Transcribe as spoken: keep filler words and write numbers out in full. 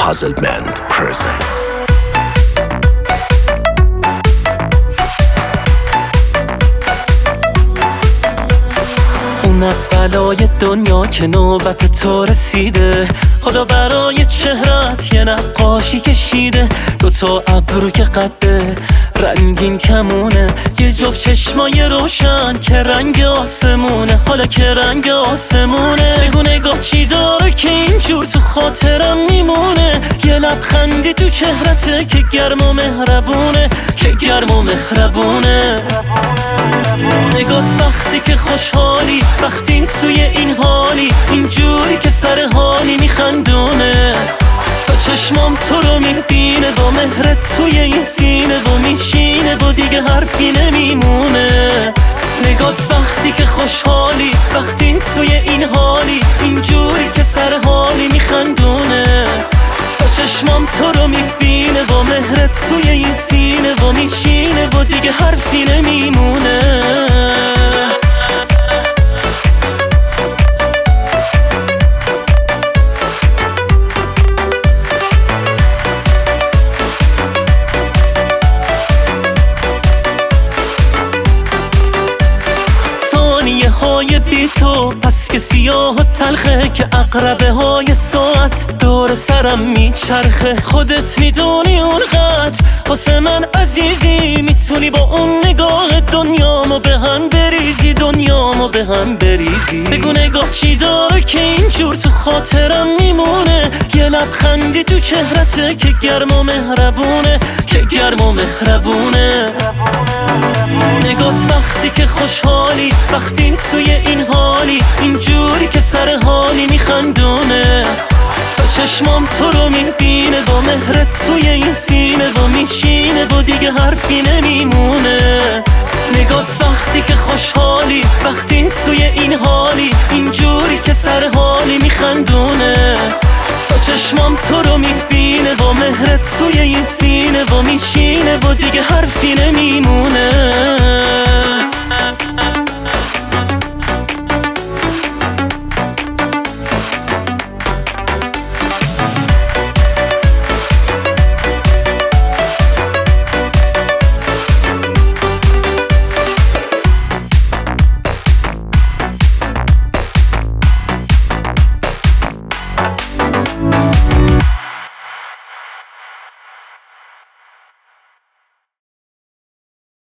Puzzle Band presents. اون بلای دنیا که نوبت تو رسیده، خدا برای چهرت یه نقاشی کشیده. دوتا ابرو که قده رنگین کمونه، یه جفت چشمای روشن که رنگ آسمونه. حالا که رنگ آسمونه، بگو نگاه چی داره که اینجور تو خاطرم میمونه. یه لبخندی تو چهرته که گرم و مهربونه، که گرم و مهربونه. نگات وقتی که خوشحالی، وقتی توی این حالی، اینجوری که سر حالی میخندونه. تا چشمام تو رو میبینه، با مهرت توی این سینه و میشینه و دیگه حرفی نمیمونه. نگات وقتی که خوشحالی، وقتی توی این حالی، اینجوری که سر حالی میخندونه. تا چشمام تو رو میبینه، با مهرت توی این سینه و میشینه و دیگه حرفی نمیمونه. های بی تو پس که سیاه و تلخه، که عقربه های ساعت دور سرم میچرخه. خودت میدونی اونقدر واسه من عزیزی، میتونی با اون نگاه دنیامو به هم بریزی، دنیامو به هم بریزی. بگو نگاه چی داره که اینجور تو خاطرم میمونه. یه لبخندی تو چهرته که گرم و مهربونه، که گرم و مهربونه. نگات وقتی که خوشحالی، وقتی توی این حالی، اینجوری که سر حالی میخندونه. تا چشمام تو رو میبینه، با مهرت توی این سینه و میشینه و دیگه حرفی نمیمونه. نگات وقتی که خوشحالی، وقتی توی این حالی، اینجوری که سر حالی میخندونه. تا چشمام تو رو میبینه، با مهرت توی این سینه و میشینه و دیگه حرفی نمیمونه.